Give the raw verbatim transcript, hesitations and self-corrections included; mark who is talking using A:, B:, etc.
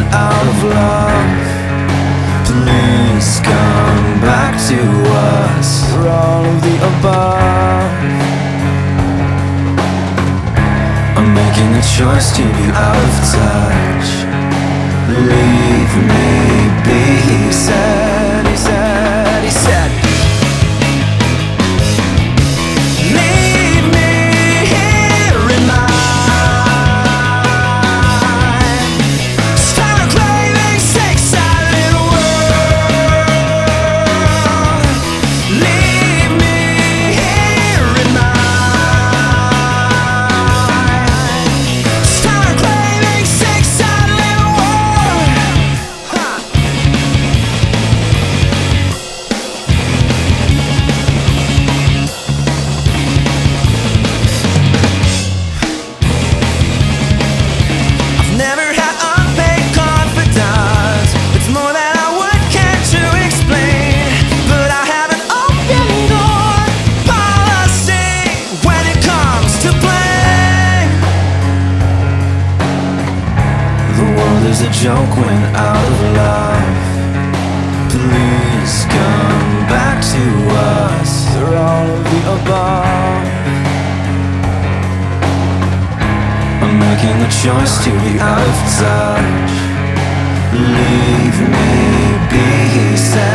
A: out of love. Please come back to us for all of the above. I'm making a choice to be out of touch. Leave me be, he said, he said, he said. Leave me here in my start craving six-sided world. Leave me here in my start craving six-sided world. Huh. I've never had unpaid confidence. It's more than I would care to explain. But I have an open door policy when it comes to playing. The world is a joke when out of love. Please come back to us for all of the above. I'm making a choice to be out of touch. Leave me be, he said.